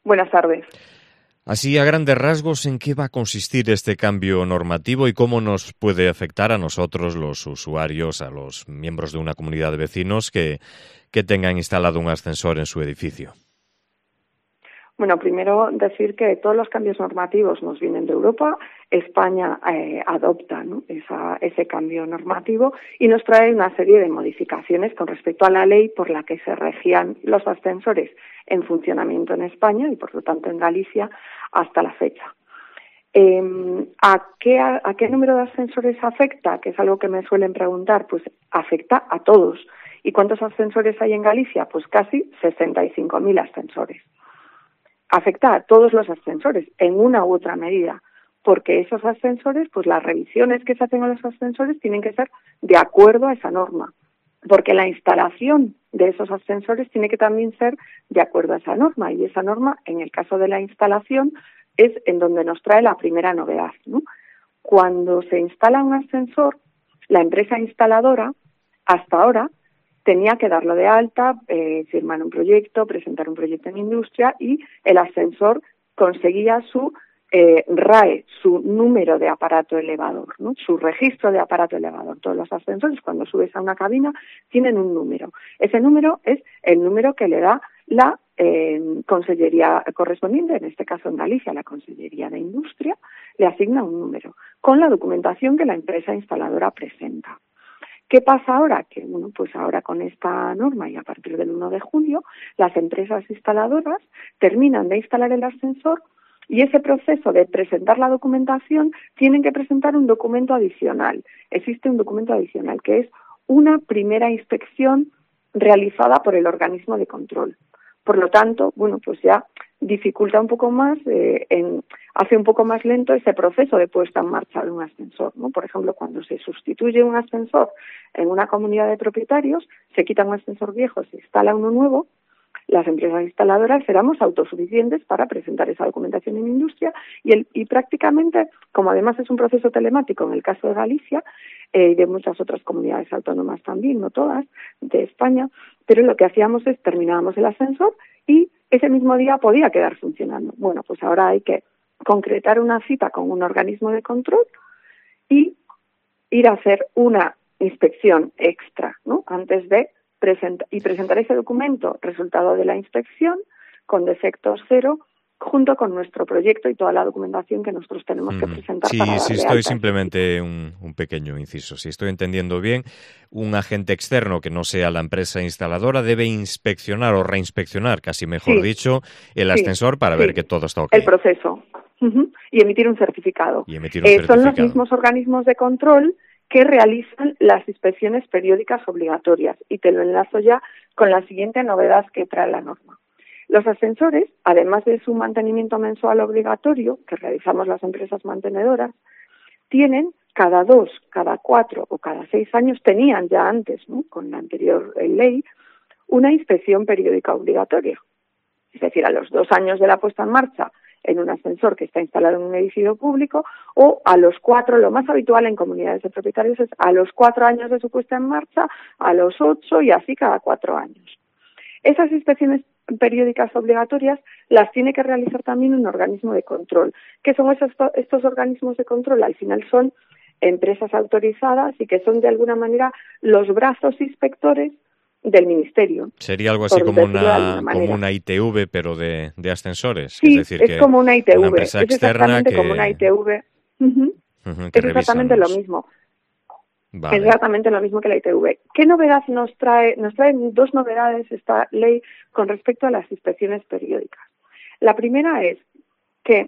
Buenas tardes. Así, a grandes rasgos, ¿en qué va a consistir este cambio normativo y cómo nos puede afectar a nosotros, los usuarios, a los miembros de una comunidad de vecinos que tengan instalado un ascensor en su edificio? Bueno, primero decir que todos los cambios normativos nos vienen de Europa. España adopta, ¿no?, ese cambio normativo y nos trae una serie de modificaciones con respecto a la ley por la que se regían los ascensores en funcionamiento en España y, por lo tanto, en Galicia hasta la fecha. ¿A qué número de ascensores afecta? Que es algo que me suelen preguntar. Pues afecta a todos. ¿Y cuántos ascensores hay en Galicia? Pues casi 65.000 ascensores. Afecta a todos los ascensores en una u otra medida, porque esos ascensores, pues las revisiones que se hacen a los ascensores tienen que ser de acuerdo a esa norma, porque la instalación de esos ascensores tiene que también ser de acuerdo a esa norma, y esa norma, en el caso de la instalación, es en donde nos trae la primera novedad, ¿no? Cuando se instala un ascensor, la empresa instaladora, hasta ahora, tenía que darlo de alta, firmar un proyecto, presentar un proyecto en industria, y el ascensor conseguía su RAE, su número de aparato elevador, ¿no?, su registro de aparato elevador. Todos los ascensores, cuando subes a una cabina, tienen un número. Ese número es el número que le da la consellería correspondiente, en este caso en Galicia, la Consellería de Industria, le asigna un número, con la documentación que la empresa instaladora presenta. ¿Qué pasa ahora? Que, bueno, pues ahora con esta norma y a partir del 1 de julio, las empresas instaladoras terminan de instalar el ascensor y ese proceso de presentar la documentación tienen que presentar un documento adicional. Existe un documento adicional que es una primera inspección realizada por el organismo de control. Por lo tanto, bueno, pues ya dificulta un poco más, hace un poco más lento ese proceso de puesta en marcha de un ascensor, ¿no? Por ejemplo, cuando se sustituye un ascensor en una comunidad de propietarios, se quita un ascensor viejo, se instala uno nuevo, las empresas instaladoras seremos autosuficientes para presentar esa documentación en industria y prácticamente, como además es un proceso telemático en el caso de Galicia y de muchas otras comunidades autónomas también, no todas, de España, pero lo que hacíamos es terminábamos el ascensor y ese mismo día podía quedar funcionando. Bueno, pues ahora hay que concretar una cita con un organismo de control y ir a hacer una inspección extra, ¿no?, antes de presentar ese documento, resultado de la inspección, con defectos cero, junto con nuestro proyecto y toda la documentación que nosotros tenemos que presentar para darle Sí, alta estoy a ese simplemente un pequeño inciso. Si estoy entendiendo bien, un agente externo que no sea la empresa instaladora debe inspeccionar o reinspeccionar, casi mejor dicho, el ascensor para ver que todo está ok. El proceso. Y emitir un certificado. Son los mismos organismos de control que realizan las inspecciones periódicas obligatorias. Y te lo enlazo ya con la siguiente novedad que trae la norma. Los ascensores, además de su mantenimiento mensual obligatorio, que realizamos las empresas mantenedoras, tienen cada 2, cada 4 o cada 6 años, tenían ya antes, ¿no?, con la anterior ley, una inspección periódica obligatoria. Es decir, a los 2 años de la puesta en marcha en un ascensor que está instalado en un edificio público, o a los 4, lo más habitual en comunidades de propietarios es a los 4 años de su puesta en marcha, a los 8 y así cada 4 años. Esas inspecciones periódicas obligatorias las tiene que realizar también un organismo de control. ¿Qué son estos organismos de control? Al final son empresas autorizadas y que son de alguna manera los brazos inspectores del Ministerio. Sería algo así como una ITV, pero de ascensores. Sí, es decir, como una ITV. Una empresa externa exactamente como una ITV. Es exactamente lo mismo. Vale. Es exactamente lo mismo que la ITV. ¿Qué novedad nos trae? Nos traen 2 novedades esta ley con respecto a las inspecciones periódicas. La primera es que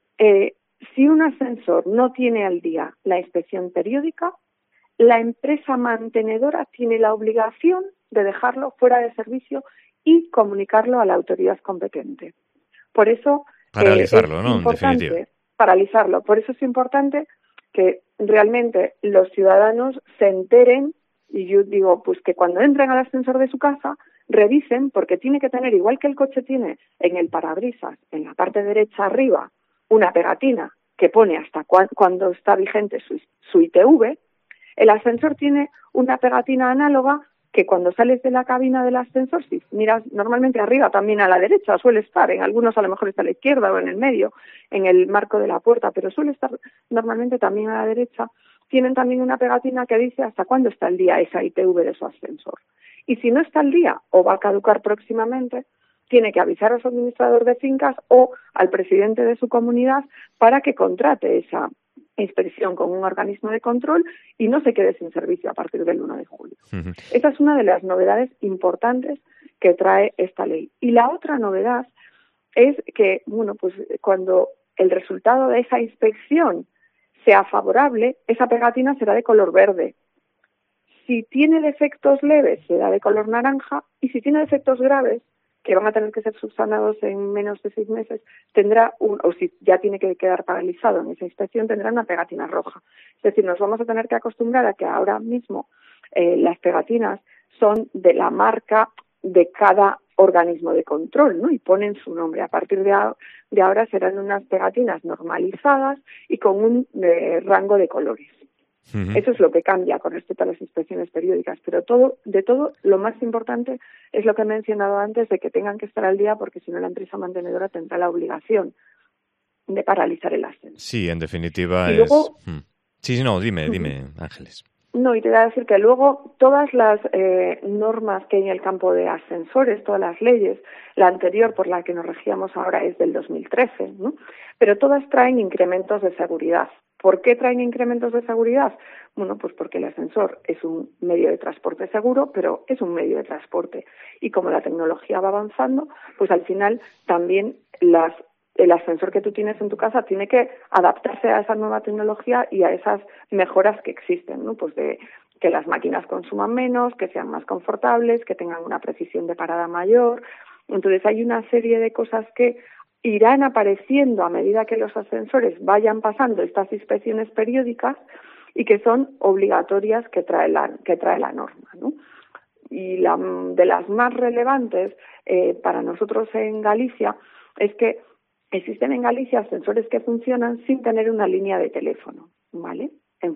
si un ascensor no tiene al día la inspección periódica, la empresa mantenedora tiene la obligación de dejarlo fuera de servicio y comunicarlo a la autoridad competente. Por eso paralizarlo, es ¿no? importante En definitiva. paralizarlo. Por eso es importante que realmente los ciudadanos se enteren, y yo digo, pues que cuando entren al ascensor de su casa, revisen, porque tiene que tener, igual que el coche tiene en el parabrisas, en la parte derecha arriba, una pegatina que pone hasta cuando está vigente su ITV, el ascensor tiene una pegatina análoga que cuando sales de la cabina del ascensor, si miras normalmente arriba, también a la derecha suele estar, en algunos a lo mejor está a la izquierda o en el medio, en el marco de la puerta, pero suele estar normalmente también a la derecha, tienen también una pegatina que dice hasta cuándo está el día esa ITV de su ascensor. Y si no está el día o va a caducar próximamente, tiene que avisar a su administrador de fincas o al presidente de su comunidad para que contrate esa inspección con un organismo de control y no se quede sin servicio a partir del 1 de julio. Uh-huh. Esa es una de las novedades importantes que trae esta ley. Y la otra novedad es que, bueno, pues cuando el resultado de esa inspección sea favorable, esa pegatina será de color verde. Si tiene defectos leves, será de color naranja, y si tiene defectos graves, que van a tener que ser subsanados en menos de 6 meses, o si ya tiene que quedar paralizado en esa inspección, tendrá una pegatina roja. Es decir, nos vamos a tener que acostumbrar a que ahora mismo las pegatinas son de la marca de cada organismo de control, ¿no? Y ponen su nombre. A partir de ahora serán unas pegatinas normalizadas y con un rango de colores. Uh-huh. Eso es lo que cambia con respecto a las inspecciones periódicas, pero de todo, lo más importante es lo que he mencionado antes, de que tengan que estar al día, porque si no la empresa mantenedora tendrá la obligación de paralizar el ascenso. Sí, en definitiva y luego, Sí, no, dime, Ángeles. No, y te voy a decir que luego todas las normas que hay en el campo de ascensores, todas las leyes, la anterior por la que nos regíamos ahora es del 2013, ¿no? Pero todas traen incrementos de seguridad. ¿Por qué traen incrementos de seguridad? Bueno, pues porque el ascensor es un medio de transporte seguro, pero es un medio de transporte. Y como la tecnología va avanzando, pues al final también el ascensor que tú tienes en tu casa tiene que adaptarse a esa nueva tecnología y a esas mejoras que existen, ¿no? Pues de que las máquinas consuman menos, que sean más confortables, que tengan una precisión de parada mayor. Entonces hay una serie de cosas que irán apareciendo a medida que los ascensores vayan pasando estas inspecciones periódicas y que son obligatorias que trae la norma, ¿no? Y de las más relevantes para nosotros en Galicia es que existen en Galicia ascensores que funcionan sin tener una línea de teléfono, ¿vale?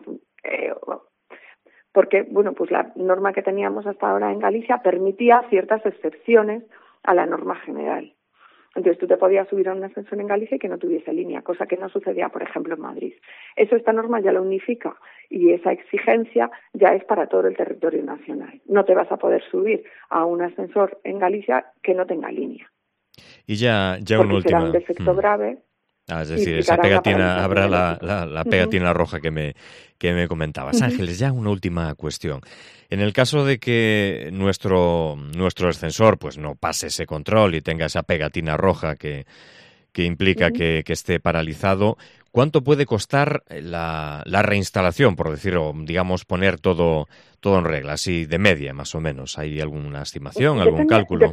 Porque, bueno, pues la norma que teníamos hasta ahora en Galicia permitía ciertas excepciones a la norma general. Entonces tú te podías subir a un ascensor en Galicia y que no tuviese línea, cosa que no sucedía, por ejemplo, en Madrid. Eso esta norma ya lo unifica y esa exigencia ya es para todo el territorio nacional. No te vas a poder subir a un ascensor en Galicia que no tenga línea. Y ya una última. Será un defecto grave. Es decir, esa pegatina, habrá la pegatina roja que me comentabas. Uh-huh. Ángeles, ya una última cuestión. En el caso de que nuestro ascensor pues no pase ese control y tenga esa pegatina roja que implica uh-huh. que esté paralizado, ¿cuánto puede costar la reinstalación, por decirlo, digamos, poner todo en regla, así de media más o menos? ¿Hay alguna estimación, algún cálculo?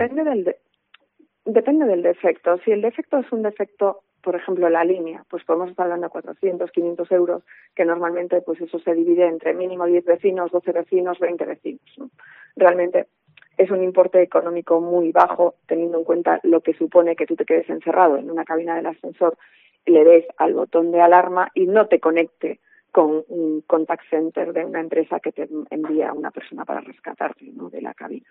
Depende del defecto. Si el defecto es un defecto, por ejemplo, la línea, pues podemos estar hablando de 400, 500 euros, que normalmente pues eso se divide entre mínimo 10 vecinos, 12 vecinos, 20 vecinos, ¿no? Realmente es un importe económico muy bajo, teniendo en cuenta lo que supone que tú te quedes encerrado en una cabina del ascensor, le des al botón de alarma y no te conecte con un contact center de una empresa que te envía a una persona para rescatarte, ¿no?, de la cabina.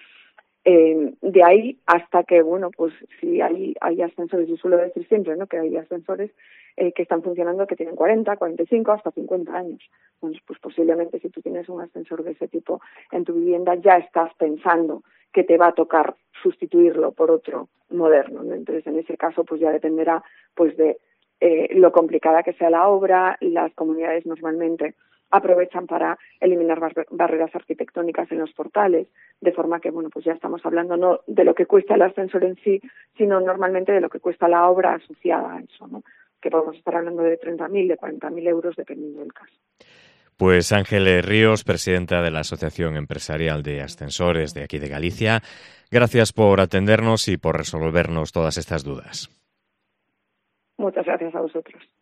De ahí hasta que, bueno, pues si hay ascensores, yo suelo decir siempre, ¿no?, que hay ascensores que están funcionando que tienen 40, 45, hasta 50 años. Entonces, pues posiblemente si tú tienes un ascensor de ese tipo en tu vivienda ya estás pensando que te va a tocar sustituirlo por otro moderno, ¿no? Entonces, en ese caso, pues ya dependerá pues de lo complicada que sea la obra. Las comunidades normalmente aprovechan para eliminar barreras arquitectónicas en los portales, de forma que, bueno, pues ya estamos hablando no de lo que cuesta el ascensor en sí, sino normalmente de lo que cuesta la obra asociada a eso, ¿no?, que podemos estar hablando de 30.000, de 40.000 euros, dependiendo del caso. Pues Ángeles Ríos, presidenta de la Asociación Empresarial de Ascensores de aquí de Galicia, gracias por atendernos y por resolvernos todas estas dudas. Muchas gracias a vosotros.